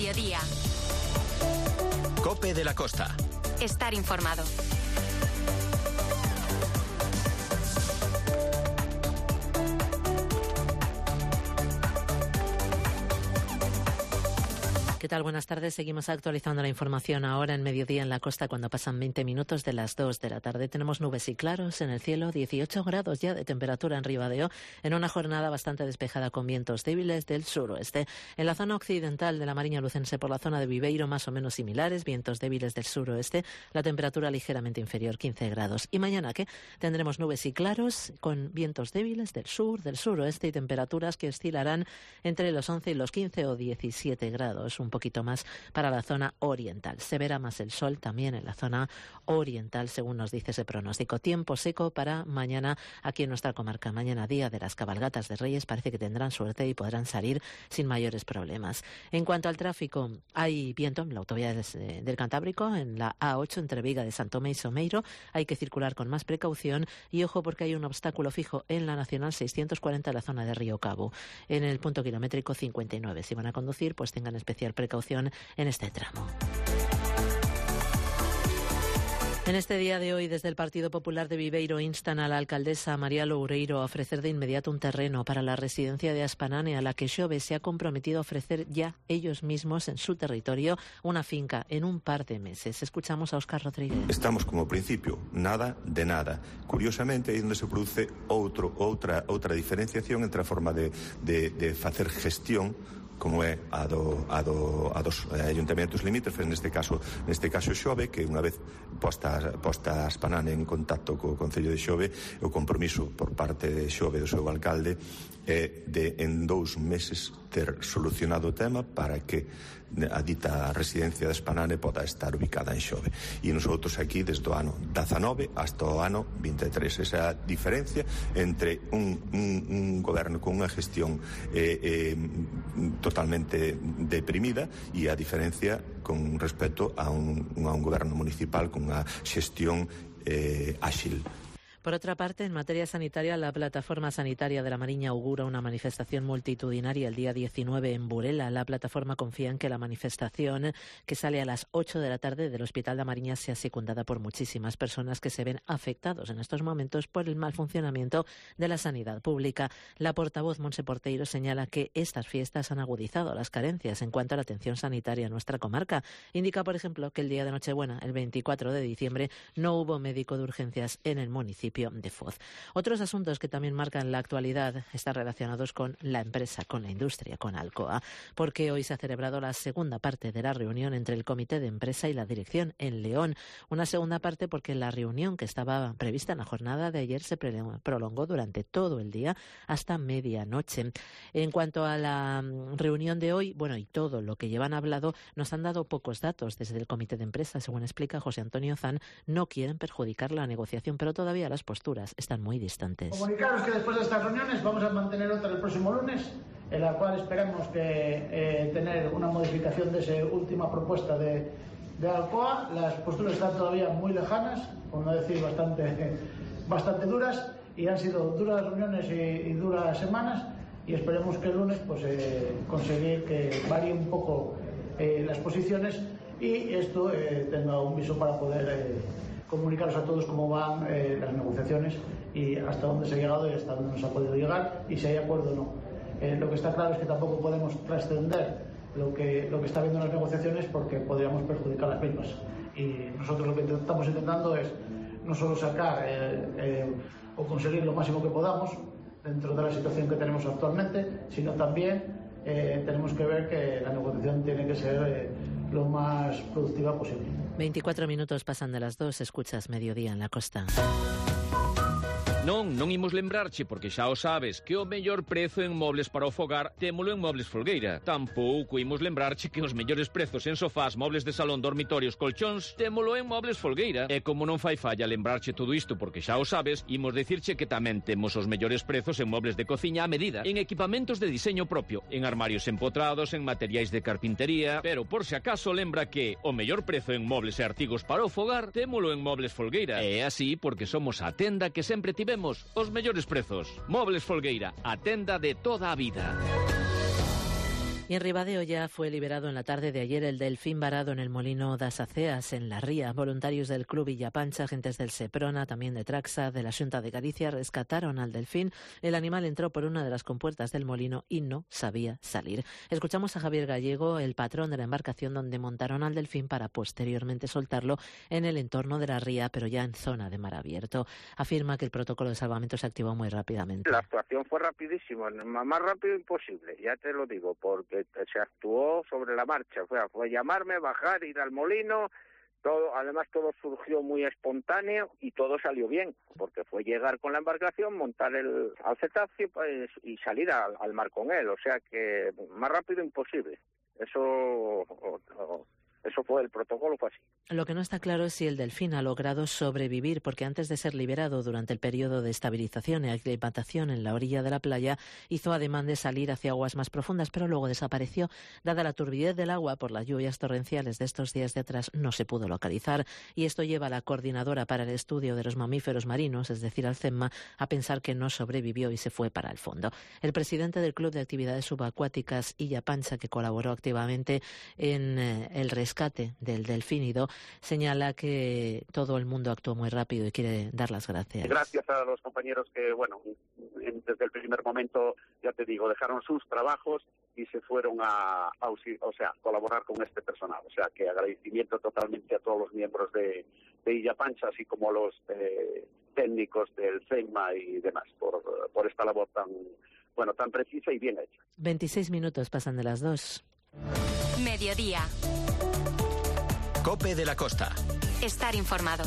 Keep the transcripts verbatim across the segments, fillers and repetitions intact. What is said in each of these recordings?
mediodía. COPE de la Costa. Estar informado. ¿Qué tal? Buenas tardes. Seguimos actualizando la información ahora en mediodía en la costa cuando pasan veinte minutos de las dos de la tarde. Tenemos nubes y claros en el cielo, dieciocho grados ya de temperatura en Ribadeo, en una jornada bastante despejada con vientos débiles del suroeste. En la zona occidental de la Mariña Lucense, por la zona de Viveiro, más o menos similares, vientos débiles del suroeste, la temperatura ligeramente inferior, quince grados. Y mañana, ¿qué? Tendremos nubes y claros con vientos débiles del sur, del suroeste y temperaturas que oscilarán entre los once y los quince o diecisiete grados, un poquito más para la zona oriental. Se verá más el sol también en la zona oriental, según nos dice ese pronóstico. Tiempo seco para mañana aquí en nuestra comarca. Mañana, día de las cabalgatas de Reyes, parece que tendrán suerte y podrán salir sin mayores problemas. En cuanto al tráfico, hay viento en la autovía del Cantábrico, en la A ocho entre Viga de San Tomé y Someiro. Hay que circular con más precaución y ojo porque hay un obstáculo fijo en la Nacional seiscientos cuarenta en la zona de Río Cabo, en el punto kilométrico cincuenta y nueve. Si van a conducir, pues tengan especial precaución en este tramo. En este día de hoy, desde el Partido Popular de Viveiro, instan a la alcaldesa María Loureiro a ofrecer de inmediato un terreno para la residencia de Aspanane, a la que Xove se ha comprometido a ofrecer ya ellos mismos en su territorio una finca en un par de meses. Escuchamos a Óscar Rodríguez. Estamos como principio, nada de nada. Curiosamente, aí onde se produce outro, outra, outra diferenciación entre a forma de, de, de facer gestión, como é a, do, a, do, a dos ayuntamientos limítrofes, neste caso neste caso Xove, que unha vez posta, posta Aspanane en contacto co Concello de Xove, o compromiso por parte de Xove, do seu alcalde, é de en dous meses ter solucionado o tema para que a dita residencia de Aspanane poda estar ubicada en Xove. E nosotros aquí desde o ano dezanove hasta o ano vinte e tres. Esa diferencia entre un, un, un goberno con unha gestión eh, eh, totalmente deprimida e a diferencia con respecto a un, a un goberno municipal con unha xestión eh, áxil. Por otra parte, en materia sanitaria, la Plataforma Sanitaria de la Mariña augura una manifestación multitudinaria el día diecinueve en Burela. La plataforma confía en que la manifestación, que sale a las ocho de la tarde del Hospital de la Mariña, sea secundada por muchísimas personas que se ven afectados en estos momentos por el mal funcionamiento de la sanidad pública. La portavoz Montse Porteiro señala que estas fiestas han agudizado las carencias en cuanto a la atención sanitaria en nuestra comarca. Indica, por ejemplo, que el día de Nochebuena, el veinticuatro de diciembre, no hubo médico de urgencias en el municipio de Foz. Otros asuntos que también marcan la actualidad están relacionados con la empresa, con la industria, con Alcoa, porque hoy se ha celebrado la segunda parte de la reunión entre el comité de empresa y la dirección en León. Una segunda parte porque la reunión que estaba prevista en la jornada de ayer se prolongó durante todo el día hasta medianoche. En cuanto a la reunión de hoy, bueno, y todo lo que llevan hablado, nos han dado pocos datos desde el comité de empresa. Según explica José Antonio Zan, no quieren perjudicar la negociación, pero todavía las posturas están muy distantes. Comunicaros que después de estas reuniones vamos a mantener otra el próximo lunes, en la cual esperemos que eh, tener una modificación de esa última propuesta de, de Alcoa. Las posturas están todavía muy lejanas, por no decir bastante, eh, bastante duras, y han sido duras reuniones y, y duras semanas, y esperemos que el lunes pues eh, conseguir que varíe un poco eh, las posiciones y esto eh, tenga un viso para poder eh, comunicaros a todos cómo van eh, las negociaciones y hasta dónde se ha llegado y hasta dónde nos ha podido llegar y si hay acuerdo o no. Eh, lo que está claro es que tampoco podemos trascender lo que, lo que está habiendo en las negociaciones porque podríamos perjudicar las mismas. Y nosotros lo que estamos intentando es no solo sacar eh, eh, o conseguir lo máximo que podamos dentro de la situación que tenemos actualmente, sino también eh, tenemos que ver que la negociación tiene que ser eh, lo más productiva posible. veinticuatro minutos pasan de las dos, escuchas Mediodía en la Costa. Non, non imos lembrarche, porque xa o sabes, que o mellor prezo en mobles para o fogar témolo en Mobles Folgueira. Tampouco imos lembrarche que os mellores prezos en sofás, mobles de salón, dormitorios, colchóns, témolo en Mobles Folgueira. E como non fai falla lembrarche todo isto, porque xa o sabes, imos dicirche que tamén temos os mellores prezos en mobles de cociña a medida, en equipamentos de diseño propio, en armarios empotrados, en materiais de carpintería. Pero por se acaso lembra que o mellor prezo en mobles e artigos para o fogar témolo en Mobles Folgueira. E é así porque somos a tenda que sempre tivemos os mellores prezos. Mobles Folgueira, a tenda de toda a vida. Y en Ribadeo ya fue liberado en la tarde de ayer el delfín varado en el molino das Aceas, en La Ría. Voluntarios del Club Villapancha, agentes del Seprona, también de Traxa, de la Xunta de Galicia, rescataron al delfín. El animal entró por una de las compuertas del molino y no sabía salir. Escuchamos a Javier Gallego, el patrón de la embarcación donde montaron al delfín para posteriormente soltarlo en el entorno de La Ría, pero ya en zona de mar abierto. Afirma que el protocolo de salvamento se activó muy rápidamente. La actuación fue rapidísima, más rápido imposible, ya te lo digo, porque se actuó sobre la marcha, o sea, fue llamarme, bajar, ir al molino, todo, además todo surgió muy espontáneo y todo salió bien, porque fue llegar con la embarcación, montar el al cetáceo pues, y salir al, al mar con él, o sea que más rápido imposible, eso... O, o, Eso fue el protocolo, fue así. Lo que no está claro es si el delfín ha logrado sobrevivir, porque antes de ser liberado durante el periodo de estabilización y aclimatación en la orilla de la playa, hizo ademán de salir hacia aguas más profundas, pero luego desapareció. Dada la turbidez del agua por las lluvias torrenciales de estos días de atrás, no se pudo localizar. Y esto lleva a la Coordinadora para el Estudio de los Mamíferos Marinos, es decir, al CEMMA, a pensar que no sobrevivió y se fue para el fondo. El presidente del Club de Actividades Subacuáticas, Illa Pancha, que colaboró activamente en eh, el rescate del delfínido, señala que todo el mundo actuó muy rápido y quiere dar las gracias. Gracias a los compañeros que, bueno, desde el primer momento, ya te digo, dejaron sus trabajos y se fueron a, a o sea, colaborar con este personal. O sea, que agradecimiento totalmente a todos los miembros de, de Illa Pancha, así como a los eh, técnicos del CEMMA y demás, por, por esta labor tan, bueno, tan precisa y bien hecha. veintiséis minutos pasan de las dos. Mediodía. COPE de la Costa. Estar informado.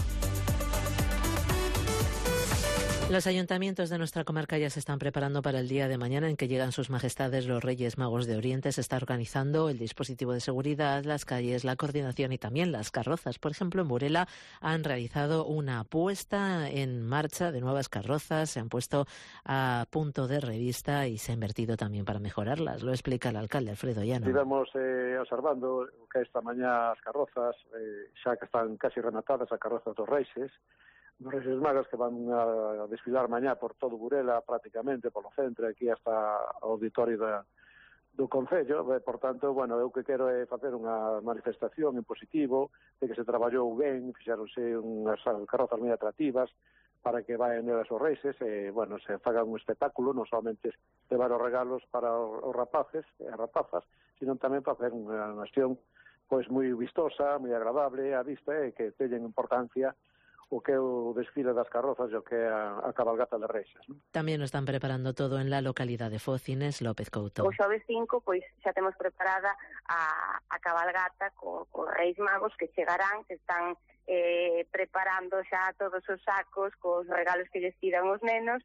Los ayuntamientos de nuestra comarca ya se están preparando para el día de mañana en que llegan sus majestades los Reyes Magos de Oriente. Se está organizando el dispositivo de seguridad, las calles, la coordinación y también las carrozas. Por ejemplo, en Burela han realizado una puesta en marcha de nuevas carrozas, se han puesto a punto de revista y se ha invertido también para mejorarlas. Lo explica el alcalde Alfredo Llano. Estivemos eh, observando que esta mañá as carrozas, eh, xa que están casi rematadas a carrozas dos Reixes, dos Reixes Magos que van a desfilar mañá por todo Burela, prácticamente, polo centro, aquí hasta o auditorio da, do Concello. Por tanto, bueno, eu que quero é facer unha manifestación en positivo, de que se traballou ben, fixeronse unhas carrozas moi atractivas, para que vayan nelas os Reixes, e, bueno, se fagan un espectáculo, non somente levar os regalos para os rapaces e as rapazas, sino tamén para facer unha acción pois moi vistosa, moi agradable á vista, e que teñen importancia o que é o desfile das carrozas e o que é a, a cabalgata de Reixes, non? Tamén lo están preparando todo en la localidade de Focines, López Couto. O xoves cinco, pois xa temos preparada a, a cabalgata co, co Reis Magos que chegarán, que están eh, preparando xa todos os sacos cos regalos que lles tiran os nenos,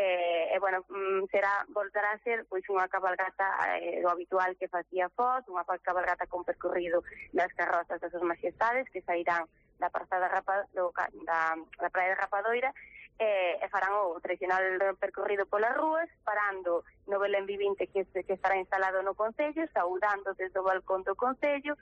e, eh, bueno, será, voltará a ser pois unha cabalgata eh, do habitual que facía Foz, unha cabalgata con percorrido das carrozas das súas majestades que sairán da praza da, Rapa, do, da, da praia de Rapadoira e, e farán o tradicional percorrido polas rúas, parando no Belén vivinte que, que estará instalado no Concello, saudando desde o balcón do Concello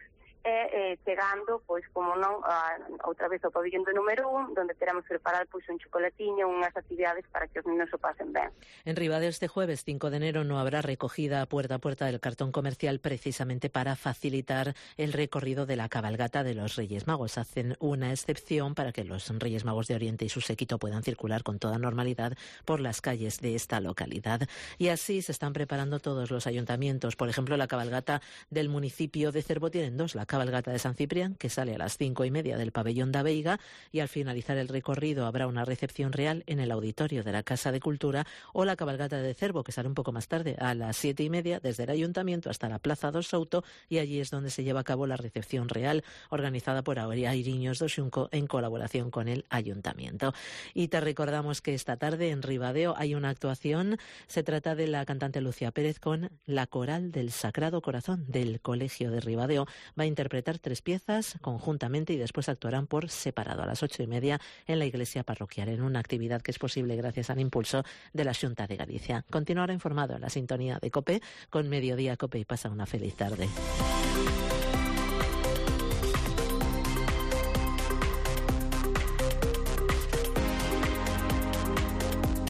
e eh, chegando, pois, como non, a, outra vez ao pabillón do número un, donde teremos preparar pois un chocolatiño, unhas actividades para que os niños o pasen ben. En Ribadeo este jueves cinco de enero no habrá recogida puerta a puerta del cartón comercial precisamente para facilitar el recorrido de la cabalgata de los Reyes Magos. Hacen una excepción para que los Reyes Magos de Oriente y su séquito puedan circular con toda normalidad por las calles de esta localidad. Y así se están preparando todos los ayuntamientos. Por ejemplo, la cabalgata del municipio de Cervo tienen dos, la cabalgata de San Ciprián, que sale a las cinco y media del pabellón da Veiga, y al finalizar el recorrido habrá una recepción real en el auditorio de la Casa de Cultura, o la cabalgata de Cervo, que sale un poco más tarde, a las siete y media, desde el ayuntamiento hasta la Plaza do Souto, y allí es donde se lleva a cabo la recepción real, organizada por Airiños do Xunco en colaboración con el ayuntamiento. Y te recordamos que esta tarde en Ribadeo hay una actuación, se trata de la cantante Lucía Pérez con la Coral del Sagrado Corazón del Colegio de Ribadeo. Va a interpretar tres piezas conjuntamente y después actuarán por separado a las ocho y media en la iglesia parroquial, en una actividad que es posible gracias al impulso de la Xunta de Galicia. Continuará informado en la sintonía de COPE con Mediodía COPE y pasa una feliz tarde.